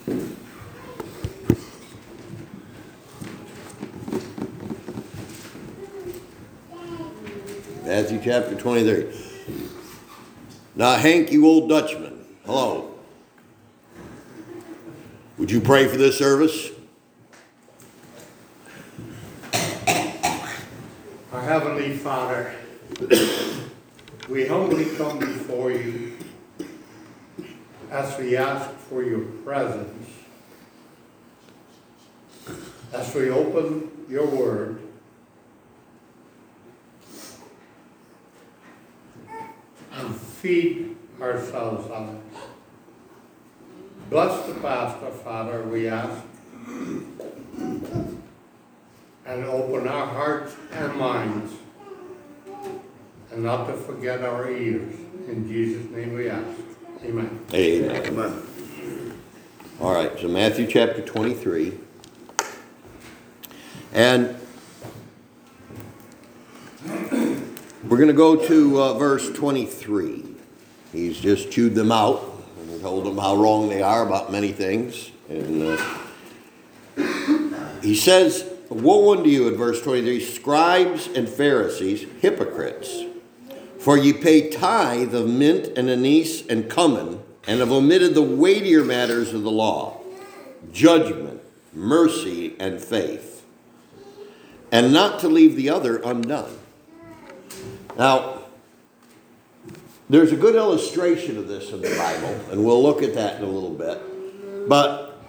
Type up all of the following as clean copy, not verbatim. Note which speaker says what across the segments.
Speaker 1: Matthew chapter 23. Now, Hank, you old Dutchman, hello. Would you pray for this service?
Speaker 2: Our Heavenly Father, we humbly come before you as we ask for your presence, as we open your word, and feed ourselves on it. Bless the pastor, Father, we ask, and open our hearts and minds, and not to forget our ears. In Jesus' name we ask. Amen.
Speaker 1: Amen. Amen. All right, so Matthew chapter 23. And we're going to go to verse 23. He's just chewed them out and told them how wrong they are about many things. And he says, woe unto you, in verse 23, scribes and Pharisees, hypocrites, for ye pay tithe of mint and anise and cumin, and have omitted the weightier matters of the law, judgment, mercy, and faith, and not to leave the other undone. Now, there's a good illustration of this in the Bible, and we'll look at that in a little bit. But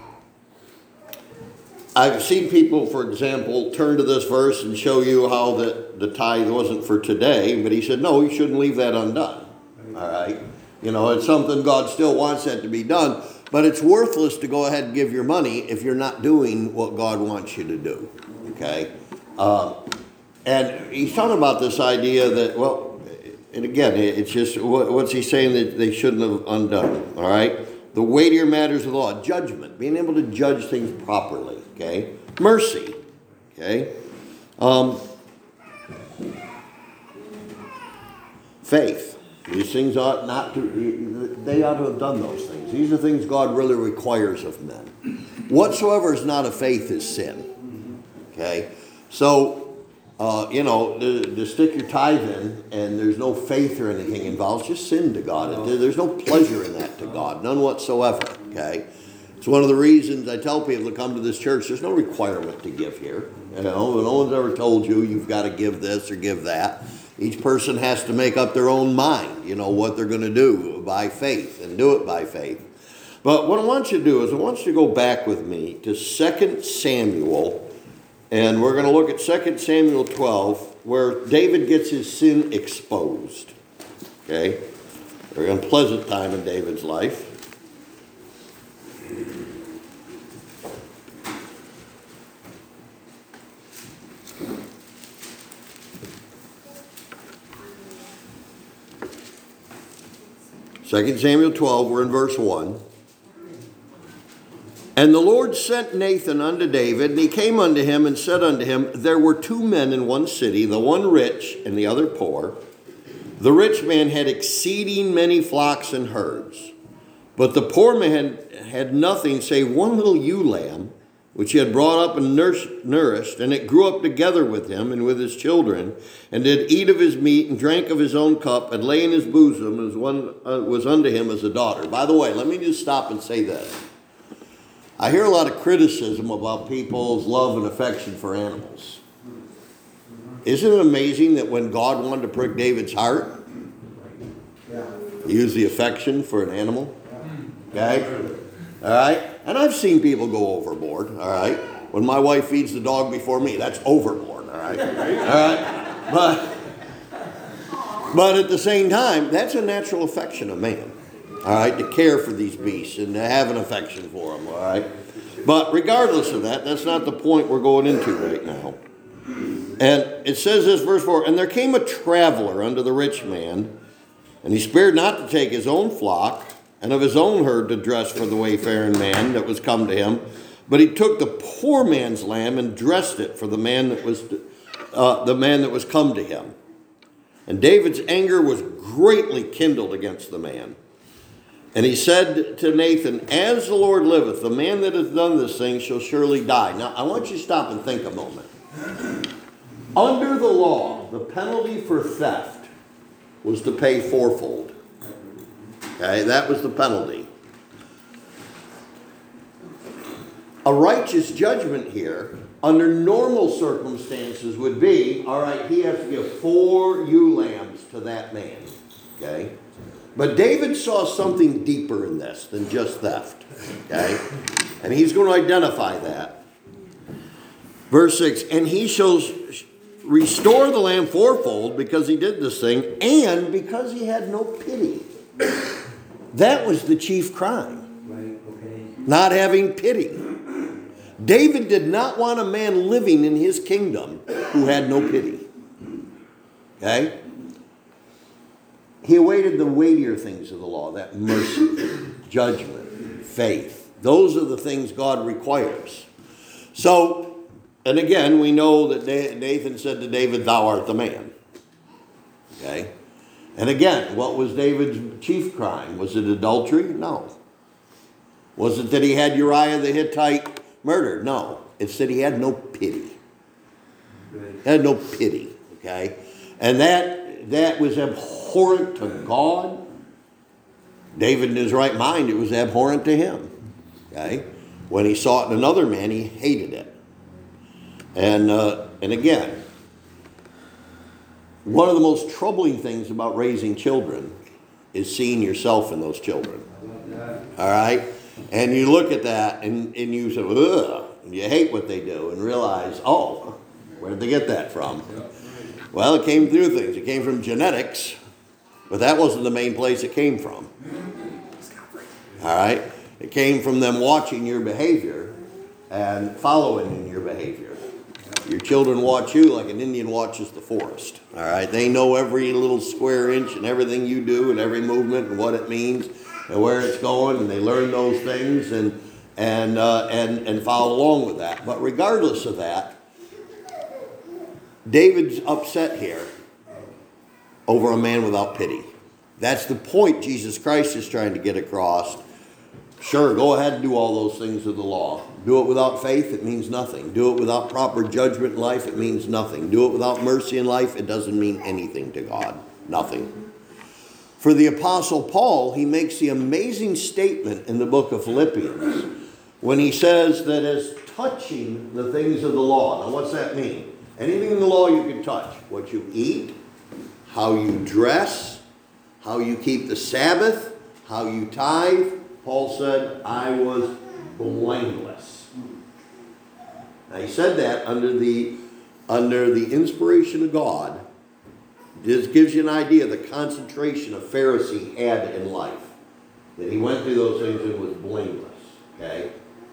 Speaker 1: I've seen people, for example, turn to this verse and show you how the tithe wasn't for today, but he said, no, you shouldn't leave that undone. All right? You know, it's something God still wants that to be done, but it's worthless to go ahead and give your money if you're not doing what God wants you to do. Okay? And he's talking about this idea that, well, and again, it's just, what's he saying that they shouldn't have undone? All right? The weightier matters of the law, judgment, being able to judge things properly, okay? Mercy, okay? Faith. These things ought not to, they ought to have done those things. These are things God really requires of men. Whatsoever is not of faith is sin, okay? So, to stick your tithe in and there's no faith or anything involved, it's just sin to God. There's no pleasure in that to God, none whatsoever, okay? It's one of the reasons I tell people to come to this church, there's no requirement to give here. You know, no one's ever told you you've got to give this or give that. Each person has to make up their own mind, you know, what they're going to do by faith and do it by faith. But what I want you to do is I want you to go back with me to 2 Samuel. And we're going to look at 2 Samuel 12, where David gets his sin exposed. Okay? Very unpleasant time in David's life. Second Samuel 12, we're in verse 1. And the Lord sent Nathan unto David, and he came unto him and said unto him, there were two men in one city, the one rich and the other poor. The rich man had exceeding many flocks and herds, but the poor man had nothing save one little ewe lamb, which he had brought up and nourished, and it grew up together with him and with his children, and did eat of his meat and drank of his own cup, and lay in his bosom as one was unto him as a daughter. By the way, let me just stop and say this. I hear a lot of criticism about people's love and affection for animals. Isn't it amazing that when God wanted to prick David's heart, he used the affection for an animal? Okay? All right? And I've seen people go overboard, all right? When my wife feeds the dog before me, that's overboard, all right? All right? But at the same time, that's a natural affection of man. All right, to care for these beasts and to have an affection for them, all right? But regardless of that, that's not the point we're going into right now. And it says this, verse 4, and there came a traveler unto the rich man, and he spared not to take his own flock and of his own herd to dress for the wayfaring man that was come to him, but he took the poor man's lamb and dressed it for the man that was come to him. And David's anger was greatly kindled against the man. And he said to Nathan, as the Lord liveth, the man that hath done this thing shall surely die. Now, I want you to stop and think a moment. Under the law, the penalty for theft was to pay fourfold. Okay, that was the penalty. A righteous judgment here, under normal circumstances, would be, all right, he has to give 4 ewe lambs to that man. Okay? But David saw something deeper in this than just theft. Okay? And he's going to identify that. Verse 6, and he shall restore the lamb fourfold because he did this thing, and because he had no pity. That was the chief crime.
Speaker 3: Right, okay.
Speaker 1: Not having pity. David did not want a man living in his kingdom who had no pity. Okay? He awaited the weightier things of the law, that mercy, judgment, faith. Those are the things God requires. So, and again, we know that Nathan said to David, thou art the man. Okay? And again, what was David's chief crime? Was it adultery? No. Was it that he had Uriah the Hittite murdered? No. It's that he had no pity. He had no pity. Okay? And that was abhorrent to God. David in his right mind, it was abhorrent to him. Okay? When he saw it in another man, he hated it. And again, one of the most troubling things about raising children is seeing yourself in those children. All right? And you look at that and you say, ugh, and you hate what they do and realize, oh, where did they get that from? Well, it came through things. It came from genetics, but that wasn't the main place it came from. All right? It came from them watching your behavior and following in your behavior. Your children watch you like an Indian watches the forest. All right? They know every little square inch and everything you do and every movement and what it means and where it's going, and they learn those things and follow along with that. But regardless of that, David's upset here over a man without pity. That's the point Jesus Christ is trying to get across. Sure, go ahead and do all those things of the law. Do it without faith, it means nothing. Do it without proper judgment in life, it means nothing. Do it without mercy in life, it doesn't mean anything to God. Nothing. For the Apostle Paul, he makes the amazing statement in the book of Philippians when he says that as touching the things of the law. Now, what's that mean? Anything in the law you can touch. What you eat, how you dress, how you keep the Sabbath, how you tithe. Paul said, I was blameless. Now, he said that under the inspiration of God. This gives you an idea of the concentration a Pharisee had in life. That he went through those things and was blameless. Okay?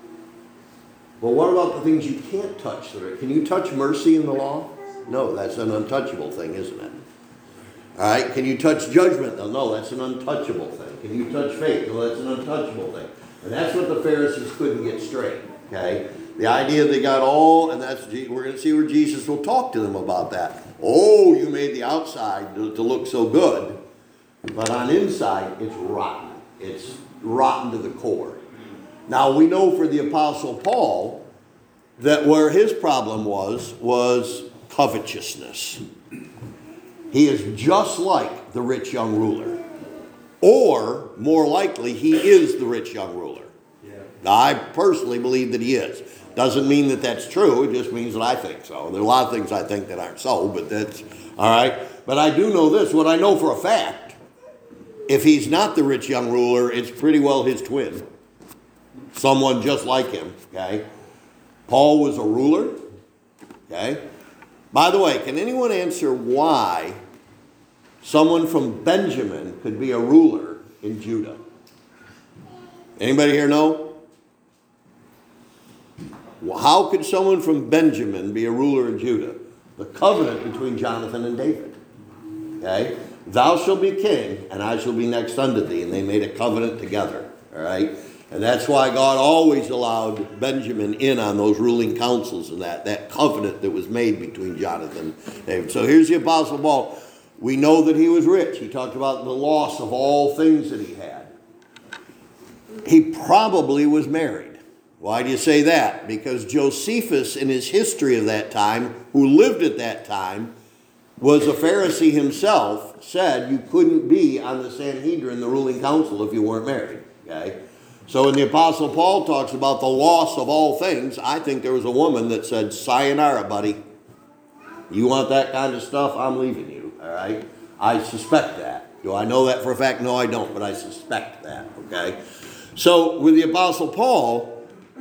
Speaker 1: But what about the things you can't touch? Can you touch mercy in the law? No, that's an untouchable thing, isn't it? All right? Can you touch judgment? No, that's an untouchable thing. Can you touch faith? No, that's an untouchable thing. And that's what the Pharisees couldn't get straight. Okay? The idea they got all, and we're going to see where Jesus will talk to them about that. Oh, you made the outside to look so good, but on inside, it's rotten. It's rotten to the core. Now, we know for the Apostle Paul that where his problem was covetousness. He is just like the rich young ruler. Or, more likely, he is the rich young ruler. Yeah. Now, I personally believe that he is. Doesn't mean that that's true. It just means that I think so. There are a lot of things I think that aren't so, but that's all right. But I do know this. What I know for a fact, if he's not the rich young ruler, it's pretty well his twin. Someone just like him, okay? Paul was a ruler, okay? By the way, can anyone answer why someone from Benjamin could be a ruler in Judah? Anybody here know? How could someone from Benjamin be a ruler in Judah? The covenant between Jonathan and David. Okay? Thou shalt be king, and I shall be next unto thee. And they made a covenant together. All right? And that's why God always allowed Benjamin in on those ruling councils and that covenant that was made between Jonathan and David. So here's the Apostle Paul. We know that he was rich. He talked about the loss of all things that he had. he probably was married. Why do you say that? Because Josephus, in his history of that time, who lived at that time, was a Pharisee himself, said you couldn't be on the Sanhedrin, the ruling council, if you weren't married. Okay? So when the Apostle Paul talks about the loss of all things, I think there was a woman that said, sayonara, buddy. You want that kind of stuff? I'm leaving you. All right? I suspect that. Do I know that for a fact? No, I don't, but I suspect that. Okay? So with the Apostle Paul,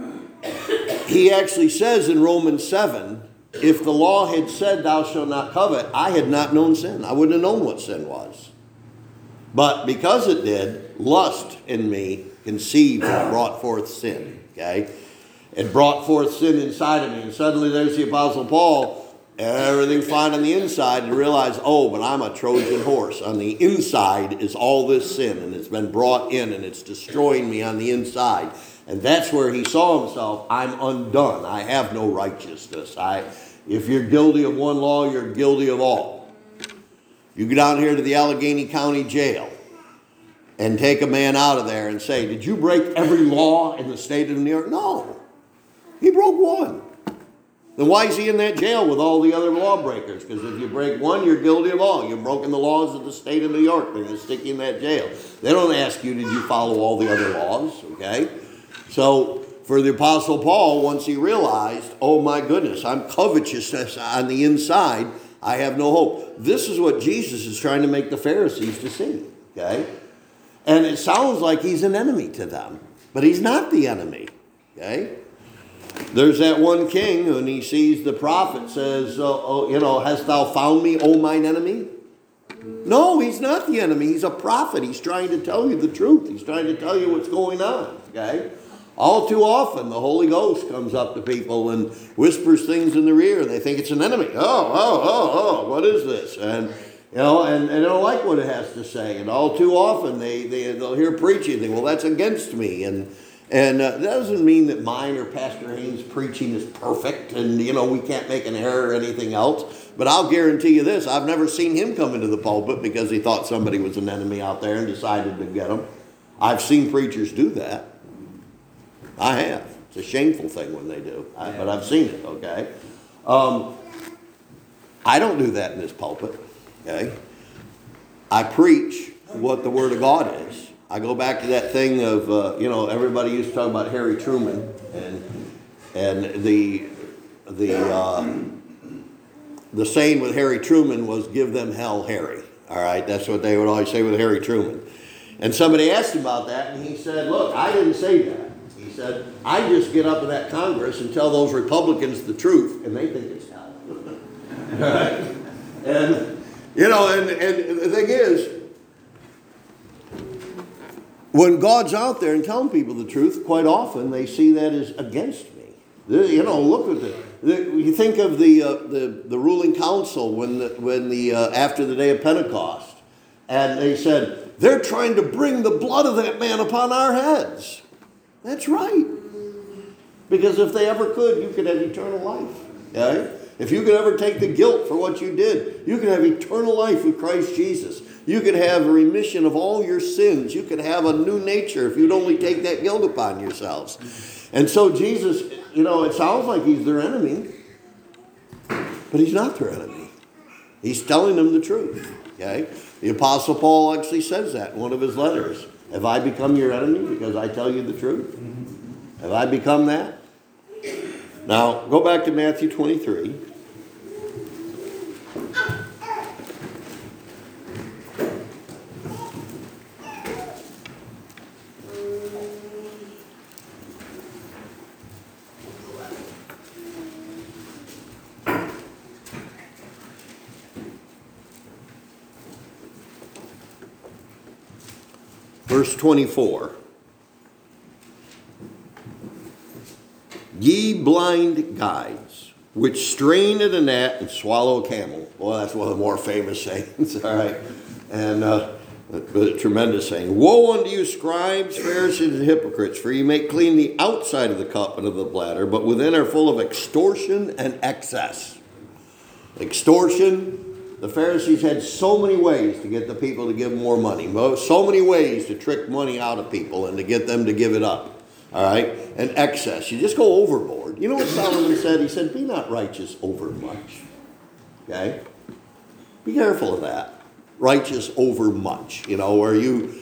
Speaker 1: he actually says in Romans 7, if the law had said thou shalt not covet, I had not known sin. I wouldn't have known what sin was. But because it did, lust in me conceived and brought forth sin. Okay? It brought forth sin inside of me. And suddenly there's the Apostle Paul, everything's fine on the inside, and realize, oh, but I'm a Trojan horse. On the inside is all this sin, and it's been brought in, and it's destroying me on the inside. And that's where he saw himself, I'm undone. I have no righteousness. If you're guilty of one law, you're guilty of all. You go down here to the Allegheny County Jail and take a man out of there and say, did you break every law in the state of New York? No. He broke one. Then why is he in that jail with all the other lawbreakers? Because if you break one, you're guilty of all. You've broken the laws of the state of New York. They're going to stick you in that jail. They don't ask you, did you follow all the other laws? Okay? So for the Apostle Paul, once he realized, oh my goodness, I'm covetousness on the inside. I have no hope. This is what Jesus is trying to make the Pharisees to see. Okay? And it sounds like he's an enemy to them. But he's not the enemy. Okay? There's that one king, when he sees the prophet, says, hast thou found me, O mine enemy? No, he's not the enemy. He's a prophet. He's trying to tell you the truth. He's trying to tell you what's going on. Okay? All too often, the Holy Ghost comes up to people and whispers things in their ear, and they think it's an enemy. Oh, what is this? And and they don't like what it has to say. And all too often, they'll hear preaching and think, well, that's against me. And that doesn't mean that mine or Pastor Haynes' preaching is perfect and, we can't make an error or anything else. But I'll guarantee you this, I've never seen him come into the pulpit because he thought somebody was an enemy out there and decided to get him. I've seen preachers do that. I have. It's a shameful thing when they do, but I've seen it, okay? I don't do that in this pulpit, okay? I preach what the Word of God is. I go back to that thing of, everybody used to talk about Harry Truman and the saying with Harry Truman was, give them hell, Harry. All right, that's what they would always say with Harry Truman. And somebody asked him about that, and he said, look, I didn't say that. He said, I just get up in that Congress and tell those Republicans the truth, and they think it's hell. All right? And, and the thing is, when God's out there and telling people the truth, quite often they see that as against me. Look at it. You think of the ruling council when after the day of Pentecost, and they said they're trying to bring the blood of that man upon our heads. That's right. Because if they ever could, you could have eternal life. Okay? If you could ever take the guilt for what you did, you could have eternal life with Christ Jesus. You could have a remission of all your sins. You could have a new nature if you'd only take that guilt upon yourselves. And so Jesus, it sounds like he's their enemy, but he's not their enemy. He's telling them the truth. Okay? The Apostle Paul actually says that in one of his letters. Have I become your enemy because I tell you the truth? Have I become that? Now, go back to Matthew 23. Verse 24. Ye blind guides, which strain at a gnat and swallow a camel. Well, that's one of the more famous sayings, all right? And a tremendous saying. Woe unto you, scribes, Pharisees, and hypocrites, for you make clean the outside of the cup and of the bladder, but within are full of extortion and excess. Extortion, The Pharisees had so many ways to get the people to give more money, so many ways to trick money out of people and to get them to give it up, all right? And excess. You just go overboard. You know what Solomon said? He said, be not righteous over much, okay? Be careful of that. Righteous over much, you know, where you...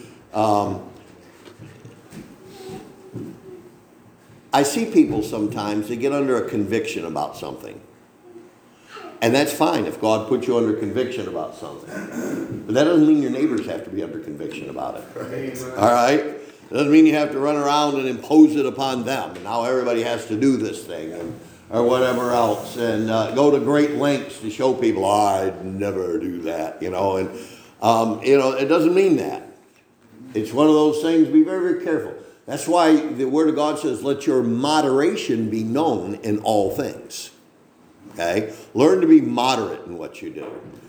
Speaker 1: I see people sometimes, they get under a conviction about something. And that's fine if God puts you under conviction about something. But that doesn't mean your neighbors have to be under conviction about it.
Speaker 2: Amen.
Speaker 1: All right? It doesn't mean you have to run around and impose it upon them. And now everybody has to do this thing or whatever else. And go to great lengths to show people, I'd never do that, you know. And, it doesn't mean that. It's one of those things, be very, very careful. That's why the Word of God says, let your moderation be known in all things. Okay? Learn to be moderate in what you do.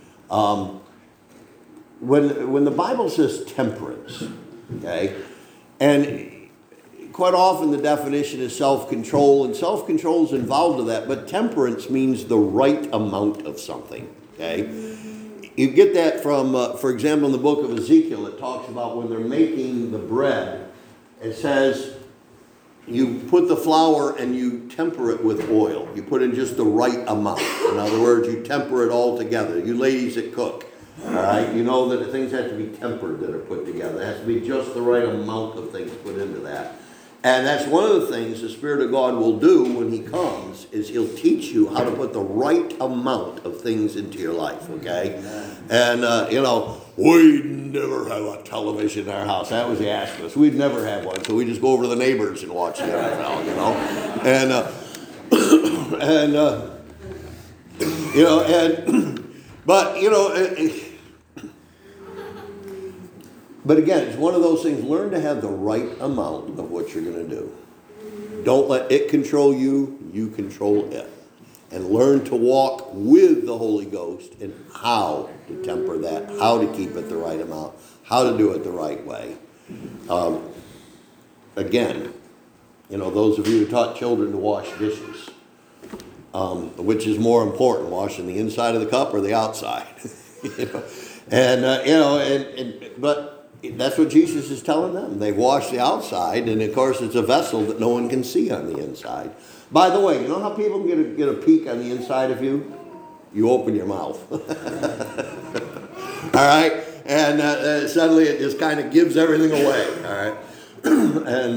Speaker 1: When the Bible says temperance, okay, and quite often the definition is self-control, and self-control is involved in that, but temperance means the right amount of something, okay? You get that from, for example, in the book of Ezekiel, it talks about when they're making the bread, it says, you put the flour and you temper it with oil. You put in just the right amount. In other words, you temper it all together. You ladies that cook, all right, you know that things have to be tempered that are put together. It has to be just the right amount of things put into that. And that's one of the things the Spirit of God will do when He comes, is He'll teach you how to put the right amount of things into your life, okay? And, we'd never have a television in our house. That was the ask. We'd never have one, so we just go over to the neighbors and watch the NFL, you know? But again, it's one of those things, learn to have the right amount of what you're going to do. Don't let it control you, you control it. And learn to walk with the Holy Ghost and how to temper that, how to keep it the right amount, how to do it the right way. Again, those of you who taught children to wash dishes, which is more important, washing the inside of the cup or the outside? But that's what Jesus is telling them. They wash the outside, and of course it's a vessel that no one can see on the inside. By the way, you know how people get a peek on the inside of you? You open your mouth. All right? And suddenly it just kind of gives everything away. All right? And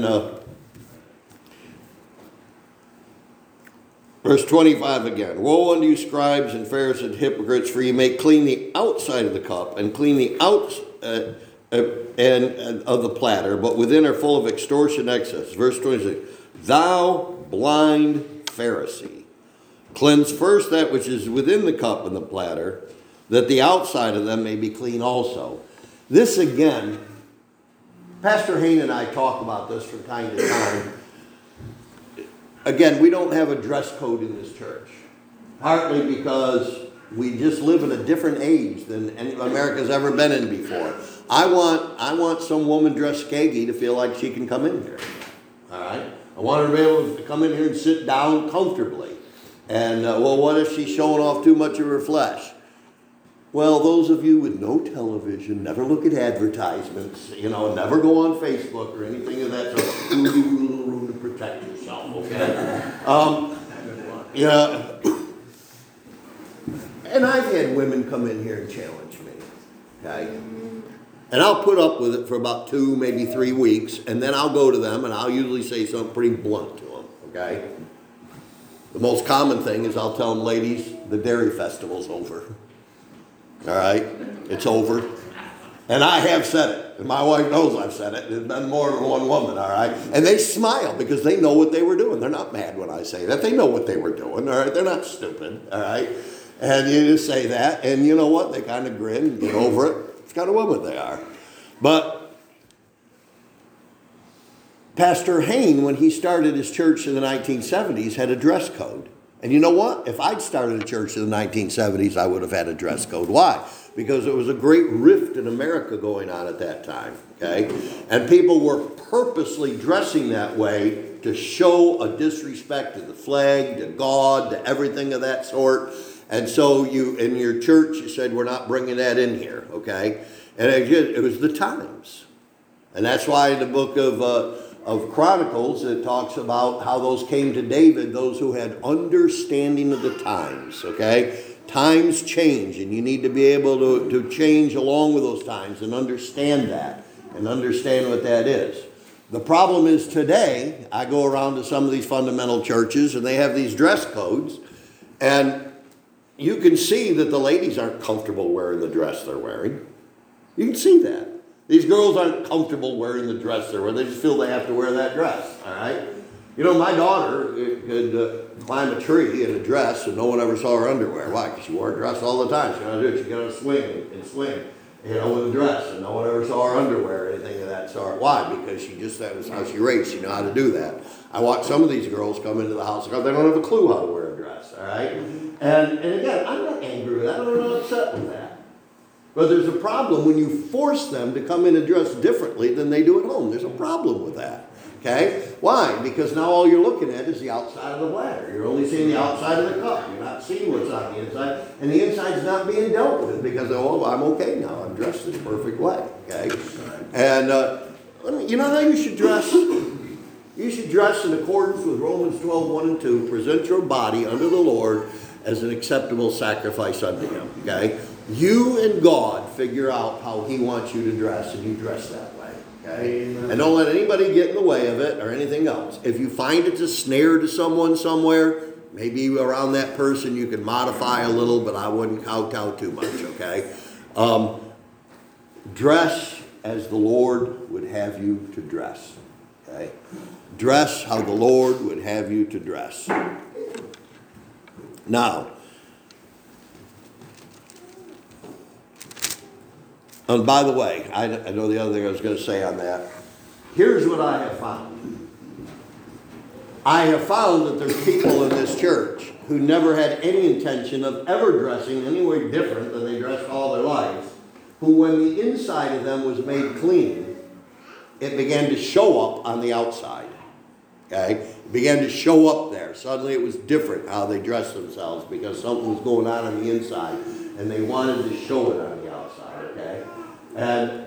Speaker 1: verse 25 again. Woe unto you, scribes and Pharisees and hypocrites, for you may clean the outside of the cup and clean the outside and of the platter, but within are full of extortion excess. Verse 26. Thou blind Pharisee, cleanse first that which is within the cup and the platter, that the outside of them may be clean also. This again, Pastor Hayne and I talk about this from time to time. Again, we don't have a dress code in this church, partly because we just live in a different age than America's ever been in before. I want some woman dressed skaggy to feel like she can come in here. All right? I want her to be able to come in here and sit down comfortably. And, what if she's showing off too much of her flesh? Well, those of you with no television, never look at advertisements, never go on Facebook or anything of that sort. Give you a little room to protect yourself, okay? And I've had women come in here and challenge me, okay? And I'll put up with it for about 2, maybe 3 weeks, and then I'll go to them and I'll usually say something pretty blunt to them, okay? The most common thing is I'll tell them, ladies, the dairy festival's over. All right? It's over. And I have said it. And my wife knows I've said it. There's been more than one woman, all right? And they smile because they know what they were doing. They're not mad when I say that. They know what they were doing, all right? They're not stupid, all right? And you just say that, and you know what? They kind of grin and get over it. It's kind of women they are. But Pastor Hayne, when he started his church in the 1970s, had a dress code. And you know what? If I'd started a church in the 1970s, I would have had a dress code. Why? Because it was a great rift in America going on at that time, okay? And people were purposely dressing that way to show a disrespect to the flag, to God, to everything of that sort. And so you, in your church, you said, we're not bringing that in here, okay? And it was the times. And that's why in the book of Chronicles, it talks about how those came to David, those who had understanding of the times, okay? Times change, and you need to be able to change along with those times and understand that, and understand what that is. The problem is today, I go around to some of these fundamental churches, and they have these dress codes, and you can see that the ladies aren't comfortable wearing the dress they're wearing. You can see that. These girls aren't comfortable wearing the dress they're wearing. They just feel they have to wear that dress, all right? You know, my daughter could climb a tree in a dress and no one ever saw her underwear. Why? Because she wore a dress all the time. She got to do it. She got to swing and swing, you know, with a dress, and no one ever saw her underwear or anything of that sort. Why? Because that was how she raised. She knew how to do that. I watch some of these girls come into the house because they don't have a clue how to wear a dress, all right? And again, I'm not angry with that. I'm not upset with that. But there's a problem when you force them to come in and dress differently than they do at home. There's a problem with that. Okay? Why? Because now all you're looking at is the outside of the bladder. You're only seeing the outside of the cup. You're not seeing what's on the inside. And the inside's not being dealt with because, oh, I'm okay now. I'm dressed in the perfect way. Okay? And you know how you should dress? You should dress in accordance with Romans 12:1 and 2. Present your body unto the Lord as an acceptable sacrifice unto Him. Okay? You and God figure out how He wants you to dress, and you dress that way. Okay? Amen. And don't let anybody get in the way of it or anything else. If you find it's a snare to someone somewhere, maybe around that person you can modify a little, but I wouldn't kowtow too much, okay? Dress as the Lord would have you to dress. Okay? Dress how the Lord would have you to dress. Now, and by the way, I know the other thing I was going to say on that. Here's what I have found. I have found that there's people in this church who never had any intention of ever dressing any way different than they dressed all their lives, who when the inside of them was made clean, it began to show up on the outside. Okay? It began to show up there. Suddenly it was different how they dressed themselves because something was going on the inside, and they wanted to show it on the outside. Okay? And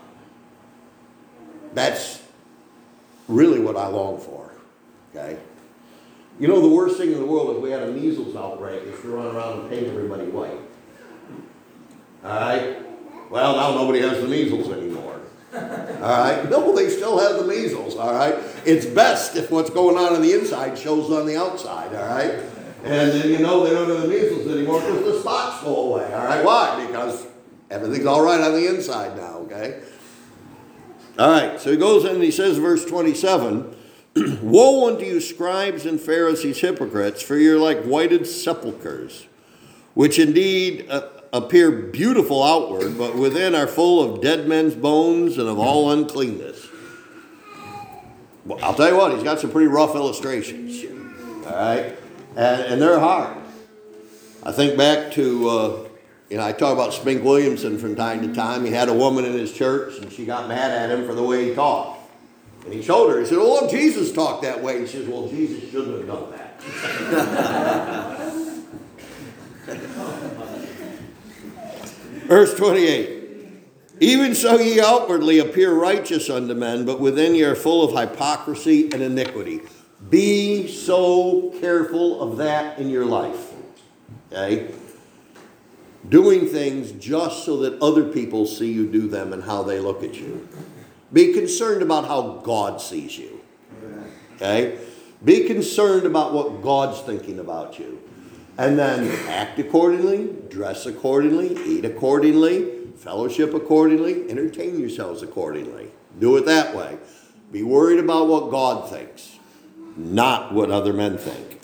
Speaker 1: that's really what I long for. Okay? You know, the worst thing in the world if we had a measles outbreak is to run around and paint everybody white. All right? Well, now nobody has the measles anymore. All right? No, they still have the measles. All right? It's best if what's going on the inside shows on the outside. All right? And then you know they don't have the measles anymore because the spots go away. All right? Why? Because everything's all right on the inside now. Okay? All right. So he goes in and he says, verse 27, woe unto you, scribes and Pharisees, hypocrites, for you're like whited sepulchres, which indeed appear beautiful outward, but within are full of dead men's bones and of all uncleanness. Well, I'll tell you what, he's got some pretty rough illustrations. All right? And they're hard. I think back to, I talk about Spink Williamson from time to time. He had a woman in his church, and she got mad at him for the way he talked. And he showed her, he said, well, Jesus talked that way. And she says, well, Jesus shouldn't have done that. Verse 28, even so ye outwardly appear righteous unto men, but within ye are full of hypocrisy and iniquity. Be so careful of that in your life. Okay? Doing things just so that other people see you do them and how they look at you. Be concerned about how God sees you. Okay? Be concerned about what God's thinking about you. And then act accordingly, dress accordingly, eat accordingly, fellowship accordingly, entertain yourselves accordingly. Do it that way. Be worried about what God thinks, not what other men think.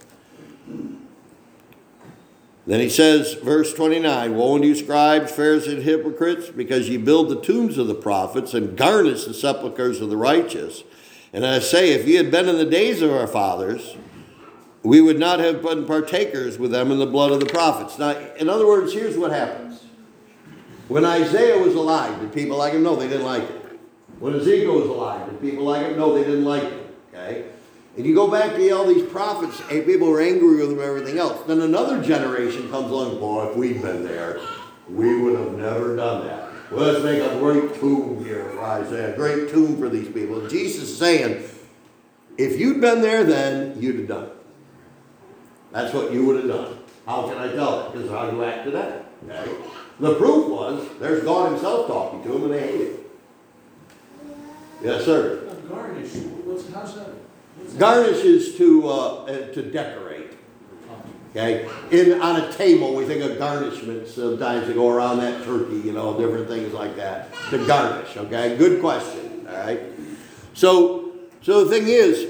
Speaker 1: Then he says, verse 29, woe unto you, scribes, Pharisees, and hypocrites, because ye build the tombs of the prophets and garnish the sepulchres of the righteous. And I say, if ye had been in the days of our fathers, we would not have been partakers with them in the blood of the prophets. Now, in other words, here's what happens. When Isaiah was alive, did people like him? No, they didn't like him. When Ezekiel was alive, did people like him? No, they didn't like him. Okay? And you go back to all these prophets, and people were angry with them and everything else. Then another generation comes along, boy, if we'd been there, we would have never done that. Well, let's make a great tomb here for Isaiah, a great tomb for these people. And Jesus is saying, if you'd been there then, you'd have done it. That's what you would have done. How can I tell that? Because how you act today. Okay? The proof was, there's God himself talking to them, and they hate it. Yes, sir.
Speaker 3: Garnish. How's that?
Speaker 1: Garnish is to decorate. Okay? On a table, we think of garnishments sometimes to go around that turkey, different things like that. To garnish, okay? Good question, all right? So the thing is,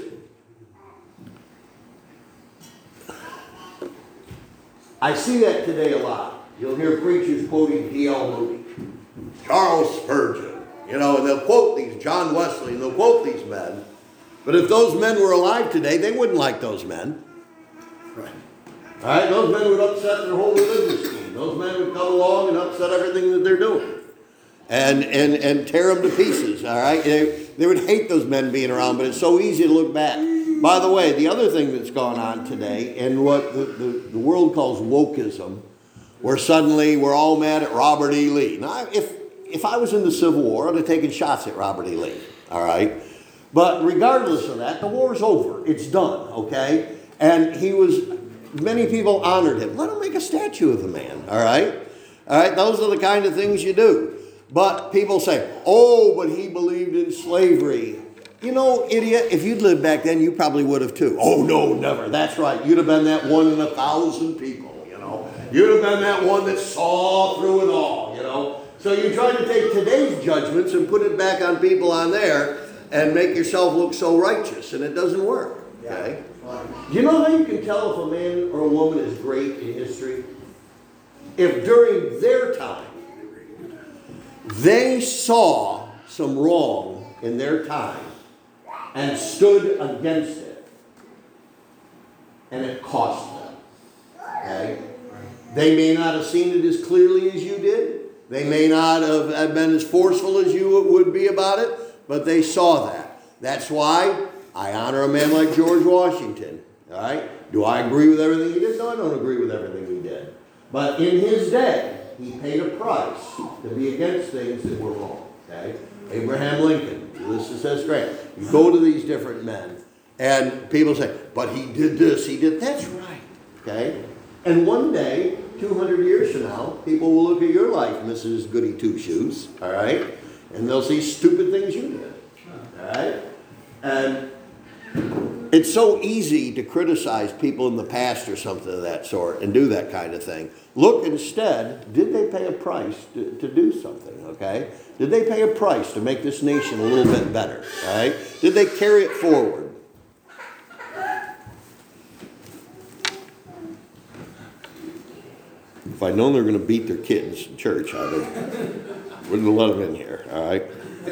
Speaker 1: I see that today a lot. You'll hear preachers quoting D.L. Moody, Charles Spurgeon, and they'll quote these, John Wesley, and they'll quote these men. But if those men were alive today, they wouldn't like those men.
Speaker 2: Right.
Speaker 1: All right, those men would upset their whole religious scheme. Those men would come along and upset everything that they're doing, and tear them to pieces. All right, they would hate those men being around. But it's so easy to look back. By the way, the other thing that's gone on today, and what the world calls wokeism, where suddenly we're all mad at Robert E. Lee. Now, if I was in the Civil War, I'd have taken shots at Robert E. Lee. All right. But regardless of that, the war's over. It's done, okay? And many people honored him. Let them make a statue of the man, all right? All right, those are the kind of things you do. But people say, oh, but he believed in slavery. Idiot, if you'd lived back then, you probably would have too. Oh, no, never. That's right. You'd have been that one in 1,000 people, You'd have been that one that saw through it all, So you try to take today's judgments and put it back on people on there, and make yourself look so righteous, and it doesn't work, okay? Do you know how you can tell if a man or a woman is great in history? If during their time, they saw some wrong in their time and stood against it, and it cost them, okay? They may not have seen it as clearly as you did. They may not have been as forceful as you would be about it, but they saw that. That's why I honor a man like George Washington. All right? Do I agree with everything he did? No, I don't agree with everything he did. But in his day, he paid a price to be against things that were wrong. Okay? Abraham Lincoln, Ulysses S. Grant. You go to these different men, and people say, but he did this, he did. That's right. Okay? And one day, 200 years from now, people will look at your life, Mrs. Goody Two Shoes. All right? And they'll see stupid things you did. All right? And it's so easy to criticize people in the past or something of that sort and do that kind of thing. Look instead, did they pay a price to do something, okay? Did they pay a price to make this nation a little bit better, all right? Did they carry it forward? If I'd known they were going to beat their kids in church, I wouldn't have let them in here, all right?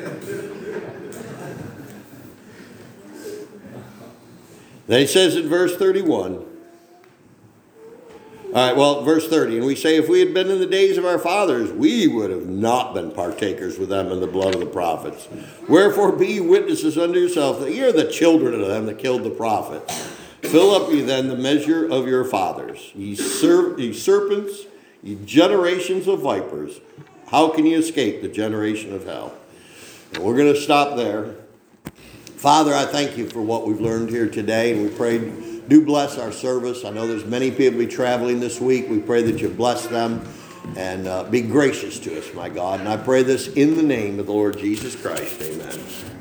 Speaker 1: Then he says in verse 31. All right, well, verse 30. And we say, if we had been in the days of our fathers, we would have not been partakers with them in the blood of the prophets. Wherefore be ye witnesses unto yourself that ye are the children of them that killed the prophets. Fill up ye then the measure of your fathers. Ye serpents, ye generations of vipers. How can ye escape the generation of hell? And we're going to stop there. Father, I thank you for what we've learned here today, and we pray, do bless our service. I know there's many people be traveling this week. We pray that you bless them and be gracious to us, my God. And I pray this in the name of the Lord Jesus Christ. Amen.